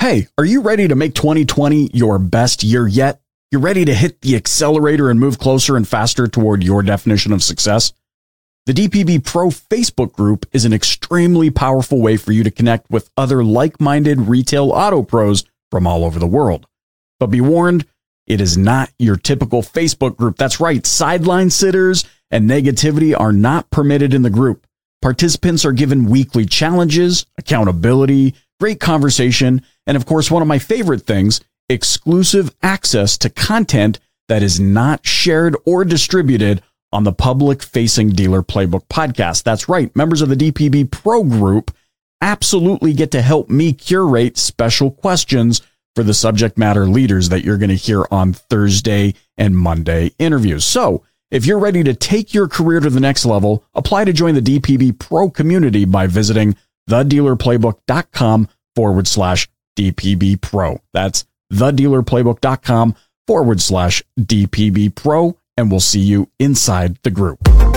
Hey, are you ready to make 2020 your best year yet? You're ready to hit the accelerator and move closer and faster toward your definition of success? The DPB Pro Facebook group is an extremely powerful way for you to connect with other like-minded retail auto pros from all over the world. But be warned, it is not your typical Facebook group. That's right, sideline sitters and negativity are not permitted in the group. Participants are given weekly challenges, accountability, great conversation, and of course, one of my favorite things, exclusive access to content that is not shared or distributed on the public-facing Dealer Playbook podcast. That's right, members of the DPB Pro group absolutely get to help me curate special questions for the subject matter leaders that you're going to hear on Thursday and Monday interviews. So, if you're ready to take your career to the next level, apply to join the DPB Pro community by visiting thedealerplaybook.com/DPB Pro. That's thedealerplaybook.com/DPB Pro, and we'll see you inside the group.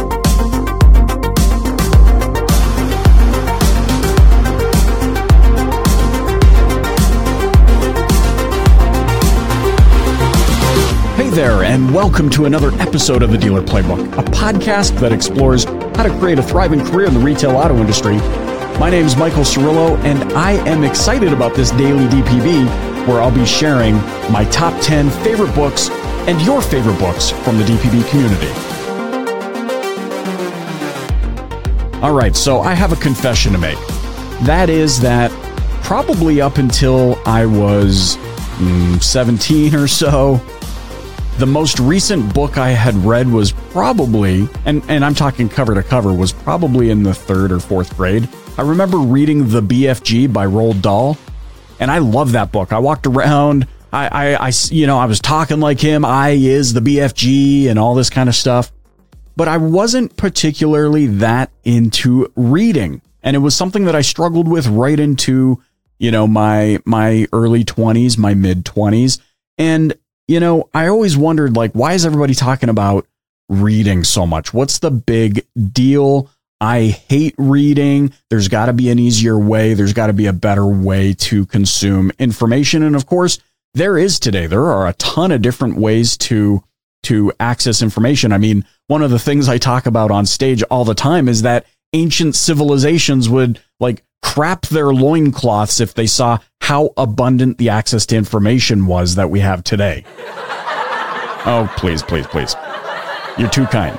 Hey there, and welcome to another episode of the Dealer Playbook, a podcast that explores how to create a thriving career in the retail auto industry. My name is Michael Cirillo, and I am excited about this daily DPB, where I'll be sharing my top 10 favorite books and your favorite books from the DPB community. All right, so I have a confession to make. That is that probably up until I was 17 or so, the most recent book I had read was probably, and I'm talking cover to cover, was probably in the 3rd or 4th grade. I remember reading The BFG by Roald Dahl, and I love that book. I walked around, I was talking like him, I is the BFG and all this kind of stuff, but I wasn't particularly that into reading, and it was something that I struggled with right into, my early 20s, my mid 20s, and I always wondered, why is everybody talking about reading so much? What's the big deal? I hate reading. There's got to be an easier way. There's got to be a better way to consume information. And of course, there is today. There are a ton of different ways to access information. I mean, one of the things I talk about on stage all the time is that ancient civilizations would crap their loincloths if they saw how abundant the access to information was that we have today. Oh, please. You're too kind.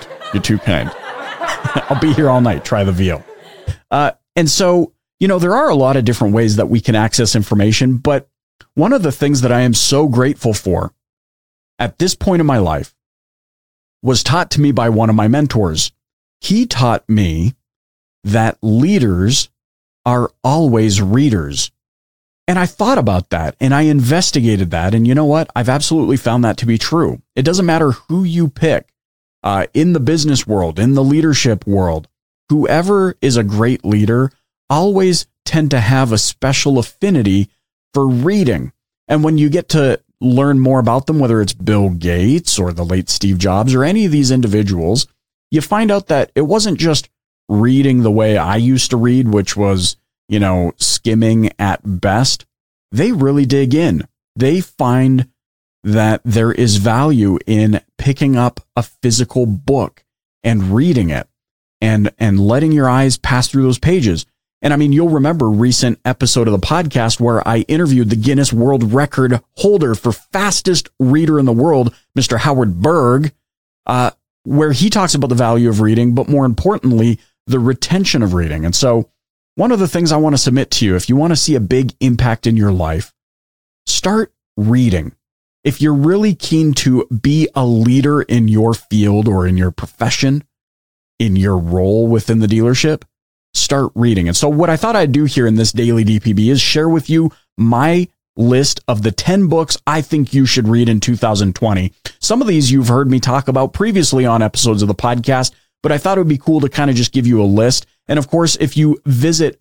I'll be here all night. Try the veal. And so, there are a lot of different ways that we can access information, but one of the things that I am so grateful for at this point in my life was taught to me by one of my mentors. He taught me that leaders are always readers. And I thought about that and I investigated that. And you know what? I've absolutely found that to be true. It doesn't matter who you pick in the business world, in the leadership world, whoever is a great leader always tend to have a special affinity for reading. And when you get to learn more about them, whether it's Bill Gates or the late Steve Jobs or any of these individuals, you find out that it wasn't just reading the way I used to read, which was, skimming at best. They really dig in. They find that there is value in picking up a physical book and reading it and letting your eyes pass through those pages. And I mean, you'll remember a recent episode of the podcast where I interviewed the Guinness World Record holder for fastest reader in the world, Mr. Howard Berg, where he talks about the value of reading, but more importantly, the retention of reading. And so one of the things I want to submit to you, if you want to see a big impact in your life, start reading. If you're really keen to be a leader in your field or in your profession, in your role within the dealership, start reading. And so what I thought I'd do here in this daily DPB is share with you my list of the 10 books I think you should read in 2020. Some of these you've heard me talk about previously on episodes of the podcast, but I thought it would be cool to kind of just give you a list. And of course, if you visit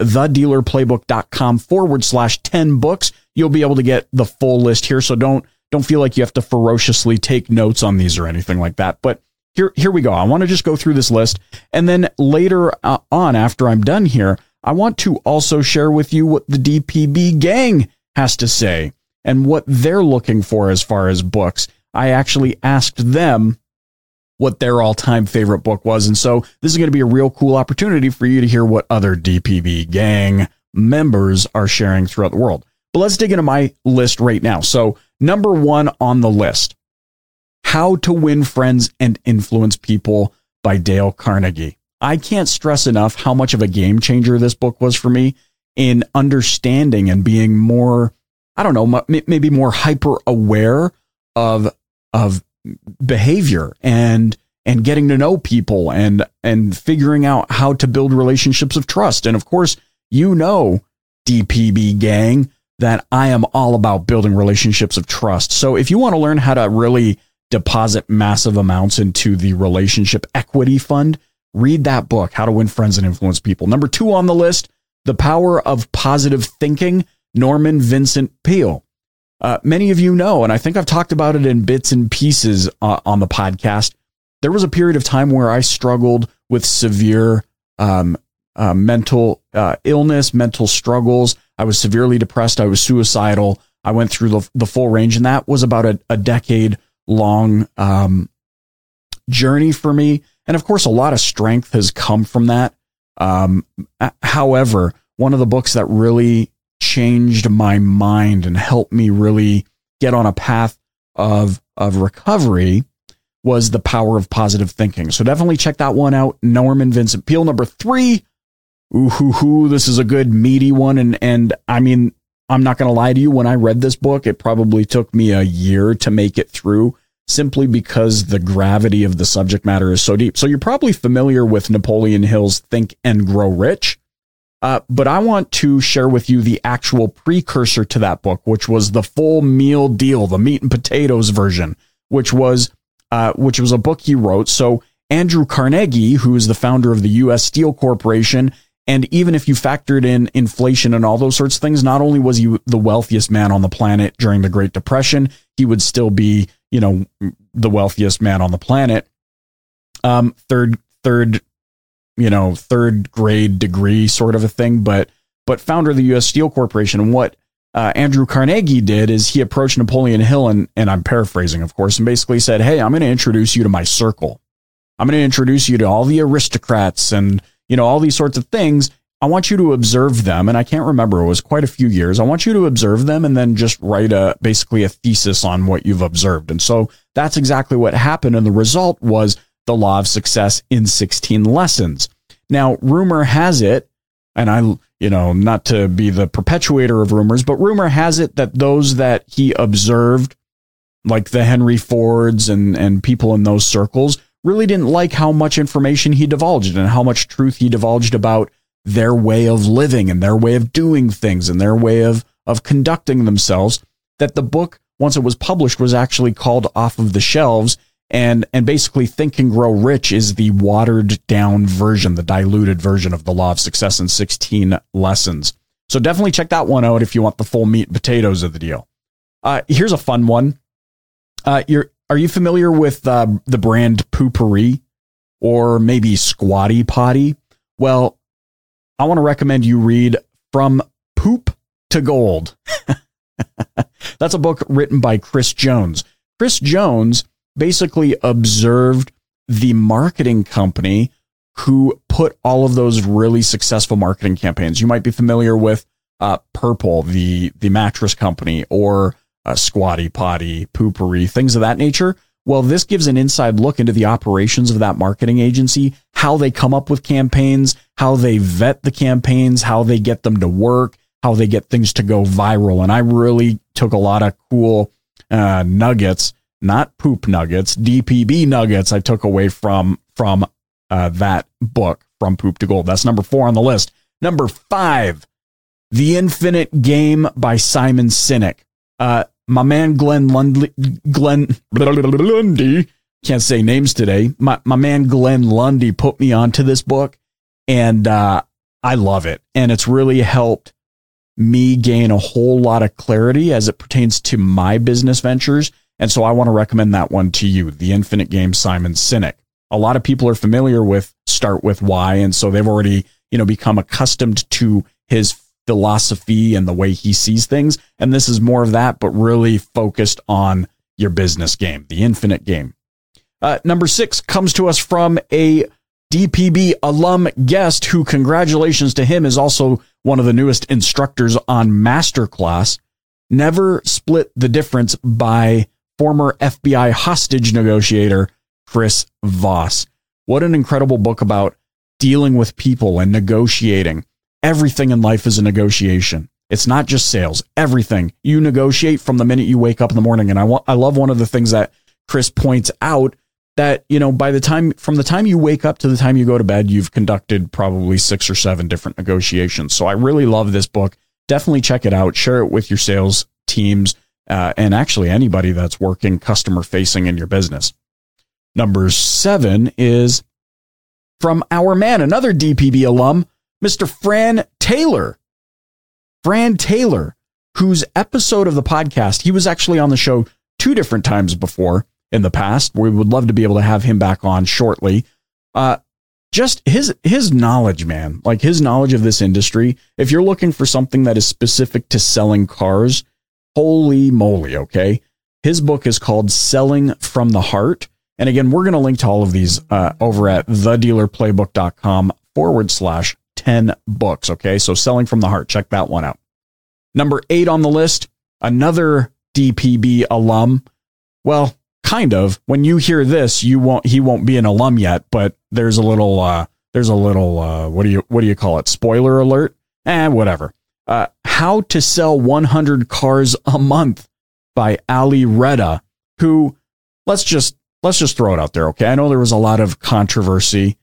thedealerplaybook.com/10 books, you'll be able to get the full list here. So don't feel like you have to ferociously take notes on these or anything like that. But here we go. I want to just go through this list. And then later on, after I'm done here, I want to also share with you what the DPB gang has to say and what they're looking for as far as books. I actually asked them what their all-time favorite book was. And so this is going to be a real cool opportunity for you to hear what other DPB gang members are sharing throughout the world. But let's dig into my list right now. So number 1 on the list, How to Win Friends and Influence People by Dale Carnegie. I can't stress enough how much of a game changer this book was for me in understanding and being more, I don't know, maybe more hyper aware of behavior and getting to know people and figuring out how to build relationships of trust. And of course, you know, DPB gang, that I am all about building relationships of trust. So if you want to learn how to really deposit massive amounts into the relationship equity fund, read that book, How to Win Friends and Influence People. Number 2 on the list, The Power of Positive Thinking, Norman Vincent Peale. Many of you know, and I think I've talked about it in bits and pieces on the podcast, there was a period of time where I struggled with severe mental illness, mental struggles. I was severely depressed. I was suicidal. I went through the full range, and that was about a decade-long journey for me. And of course, a lot of strength has come from that. However, one of the books that really changed my mind and helped me really get on a path of recovery was The Power of Positive Thinking. So definitely check that one out. Norman Vincent Peale. Number 3. This is a good meaty one. And I mean, I'm not going to lie to you. When I read this book, it probably took me a year to make it through, simply because the gravity of the subject matter is so deep. So you're probably familiar with Napoleon Hill's Think and Grow Rich. But I want to share with you the actual precursor to that book, which was the Full Meal Deal, the meat and potatoes version, which was a book he wrote. So Andrew Carnegie, who is the founder of the U.S. Steel Corporation, and even if you factored in inflation and all those sorts of things, not only was he the wealthiest man on the planet during the Great Depression, he would still be, you know, the wealthiest man on the planet. Third grade degree sort of a thing, but founder of the U.S. Steel Corporation. And what Andrew Carnegie did is he approached Napoleon Hill, and I'm paraphrasing, of course, and basically said, hey, I'm going to introduce you to my circle. I'm going to introduce you to all the aristocrats and, you know, all these sorts of things. I want you to observe them. And I can't remember, it was quite a few years. I want you to observe them and then just write basically a thesis on what you've observed. And so that's exactly what happened. And the result was The Law of Success in 16 Lessons. Now, rumor has it, and I, you know, not to be the perpetuator of rumors, but rumor has it that those that he observed, like the Henry Fords and people in those circles, really didn't like how much information he divulged and how much truth he divulged about their way of living and their way of doing things and their way of conducting themselves, that the book, once it was published, was actually called off of the shelves. And basically Think and Grow Rich is the watered down version, the diluted version of The Law of Success in 16 Lessons. So definitely check that one out if you want the full meat and potatoes of the deal. Here's a fun one. Are you familiar with the brand Poo-Pourri or maybe Squatty Potty? Well, I want to recommend you read From Poop to Gold. That's a book written by Chris Jones. Chris Jones basically observed the marketing company who put all of those really successful marketing campaigns. You might be familiar with Purple, the mattress company, or Squatty Potty, Poo-Pourri, things of that nature. Well, this gives an inside look into the operations of that marketing agency, how they come up with campaigns, how they vet the campaigns, how they get them to work, how they get things to go viral. And I really took a lot of cool nuggets, not poop nuggets, DPB nuggets I took away from that book, From Poop to Gold. That's number 4 on the list. Number 5, The Infinite Game by Simon Sinek. My man Glenn Lundy, can't say names today. My man Glenn Lundy put me onto this book, and I love it. And it's really helped me gain a whole lot of clarity as it pertains to my business ventures. And so I want to recommend that one to you, The Infinite Game, Simon Sinek. A lot of people are familiar with Start With Why, and so they've already, become accustomed to his philosophy and the way he sees things. And this is more of that, but really focused on your business game, the infinite game. Number 6 comes to us from a DPB alum guest who, congratulations to him, is also one of the newest instructors on Masterclass. Never Split the Difference by former FBI hostage negotiator Chris Voss. What an incredible book about dealing with people and negotiating. Everything in life is a negotiation. It's not just sales. Everything you negotiate from the minute you wake up in the morning. And I love one of the things that Chris points out, that, you know, from the time you wake up to the time you go to bed, you've conducted probably 6 or 7 different negotiations. So I really love this book. Definitely check it out. Share it with your sales teams, and actually anybody that's working customer facing in your business. Number 7 is from our man, another DPB alum, Mr. Fran Taylor. Fran Taylor, whose episode of the podcast, he was actually on the show 2 different times before in the past. We would love to be able to have him back on shortly. Just his knowledge, man, like his knowledge of this industry. If you're looking for something that is specific to selling cars, holy moly, okay? His book is called Selling from the Heart. And again, we're going to link to all of these over at thedealerplaybook.com/10 books. Okay. So Selling from the Heart, check that one out. Number 8 on the list, another DPB alum. Well, kind of. When you hear this, he won't be an alum yet, but there's a little, what do you call it? Spoiler alert? Whatever. How to Sell 100 Cars a Month by Ali Reda, who, let's just throw it out there. Okay. I know there was a lot of controversy,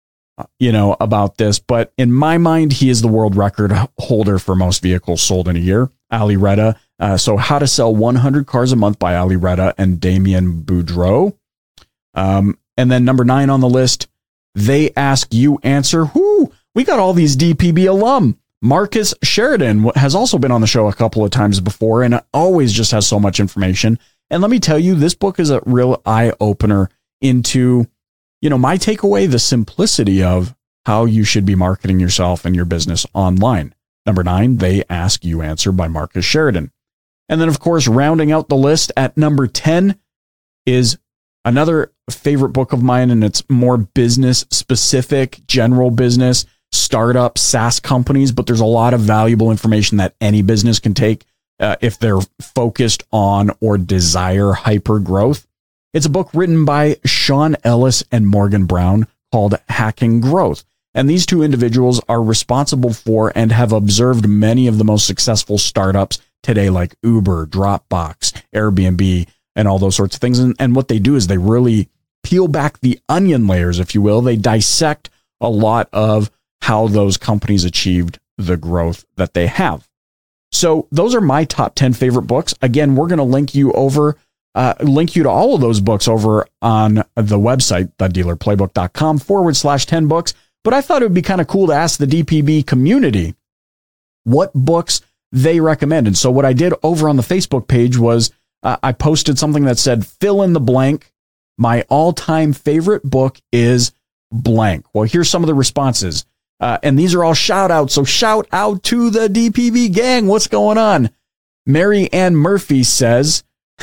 about this, but in my mind, he is the world record holder for most vehicles sold in a year. Ali Reda. So How to Sell 100 Cars a Month by Ali Reda and Damien Boudreau. And then number 9 on the list, They Ask You Answer. We got all these DPB alum. Marcus Sheridan has also been on the show a couple of times before and always just has so much information. And let me tell you, this book is a real eye opener into, my takeaway, the simplicity of how you should be marketing yourself and your business online. Number 9, They Ask You Answer by Marcus Sheridan. And then, of course, rounding out the list at number 10 is another favorite book of mine, and it's more business specific, general business, startup, SaaS companies, but there's a lot of valuable information that any business can take if they're focused on or desire hyper growth. It's a book written by Sean Ellis and Morgan Brown called Hacking Growth. And these 2 individuals are responsible for and have observed many of the most successful startups today, like Uber, Dropbox, Airbnb, and all those sorts of things. And what they do is they really peel back the onion layers, if you will. They dissect a lot of how those companies achieved the growth that they have. So those are my top 10 favorite books. Again, we're going to link you to all of those books over on the website, thedealerplaybook.com/10 books. But I thought it would be kind of cool to ask the DPB community what books they recommend. And so what I did over on the Facebook page was I posted something that said, fill in the blank. My all-time favorite book is blank. Well, here's some of the responses. And these are all shout outs. So shout out to the DPB gang. What's going on? Mary Ann Murphy says,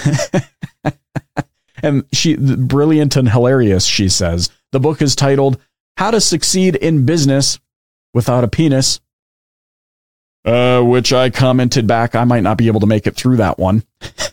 and she, brilliant and hilarious, she says, the book is titled How to Succeed in Business Without a Penis, which I commented back, I might not be able to make it through that one.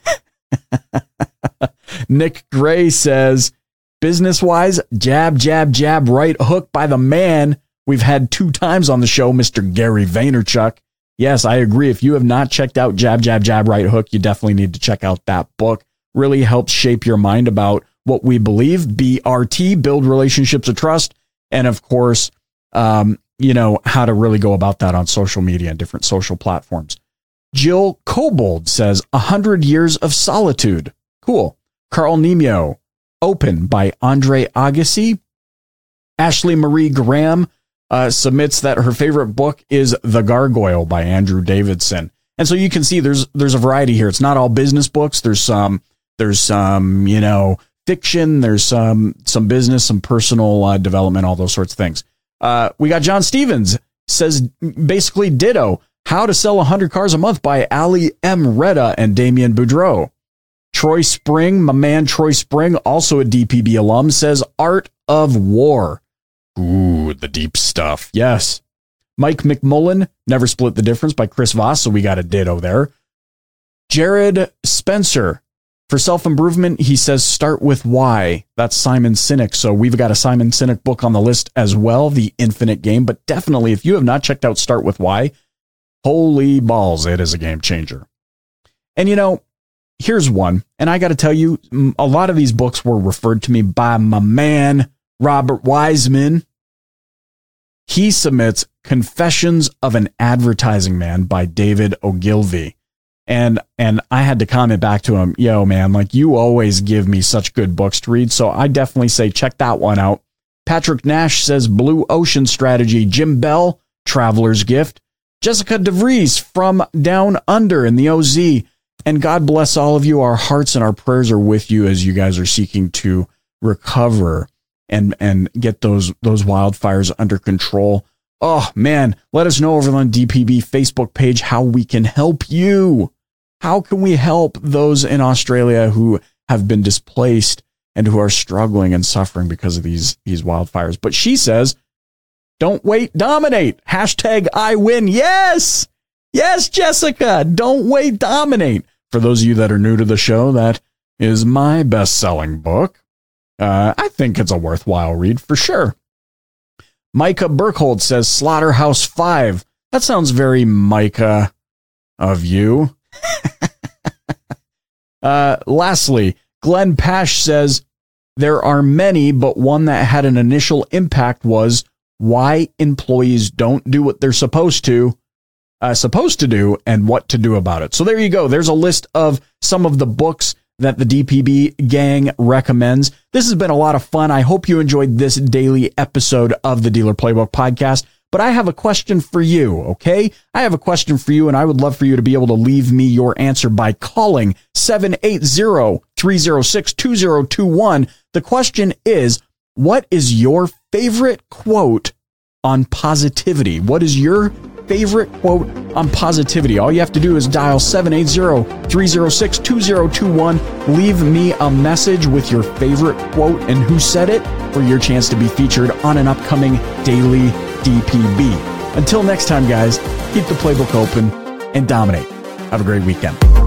Nick Gray says, business-wise, jab, jab, jab, right hook by the man we've had 2 times on the show, Mr. Gary Vaynerchuk. Yes, I agree. If you have not checked out Jab, Jab, Jab, Right Hook, you definitely need to check out that book. Really helps shape your mind about what we believe, BRT, build relationships of trust, and of course, how to really go about that on social media and different social platforms. Jill Kobold says, 100 Years of Solitude. Cool. Carl Nemio, Open by Andre Agassi. Ashley Marie Graham submits that her favorite book is The Gargoyle by Andrew Davidson. And so you can see there's a variety here. It's not all business books. There's some fiction. There's some business, some personal development, all those sorts of things. We got John Stevens says basically ditto. How to Sell 100 Cars a Month by Ali M. Reda and Damien Boudreau. Troy Spring, my man Troy Spring, also a DPB alum, says Art of War. Ooh, the deep stuff. Yes. Mike McMullen, Never Split the Difference by Chris Voss, so we got a ditto there. Jared Spencer, for self-improvement, he says Start With Why. That's Simon Sinek, so we've got a Simon Sinek book on the list as well, The Infinite Game, but definitely, if you have not checked out Start With Why, holy balls, it is a game changer. And you know, here's one, and I got to tell you, a lot of these books were referred to me by my man, Robert Wiseman. He submits Confessions of an Advertising Man by David Ogilvy. And I had to comment back to him, yo, man, like you always give me such good books to read. So I definitely say check that one out. Patrick Nash says Blue Ocean Strategy. Jim Bell, Traveler's Gift. Jessica DeVries from Down Under in the OZ. And God bless all of you. Our hearts and our prayers are with you as you guys are seeking to recover and get those wildfires under control. Oh, man, let us know over on DPB Facebook page how we can help you. How can we help those in Australia who have been displaced and who are struggling and suffering because of these wildfires? But she says, don't wait, dominate. Hashtag I win. Yes. Yes, Jessica. Don't wait, dominate. For those of you that are new to the show, that is my best-selling book. I think it's a worthwhile read for sure. Micah Burkhold says Slaughterhouse 5. That sounds very Micah of you. Lastly, Glenn Pash says there are many, but one that had an initial impact was why employees don't do what they're supposed to do and what to do about it. So there you go. There's a list of some of the books that the DPB gang recommends. This has been a lot of fun. I hope you enjoyed this daily episode of the Dealer Playbook podcast. But I have a question for you, okay? I have a question for you, and I would love for you to be able to leave me your answer by calling 780-306-2021. The question is, what is your favorite quote on positivity? What is your favorite quote on positivity? All you have to do is dial 780-306-2021. Leave me a message with your favorite quote and who said it for your chance to be featured on an upcoming daily DPB. Until next time, guys, keep the playbook open and dominate. Have a great weekend.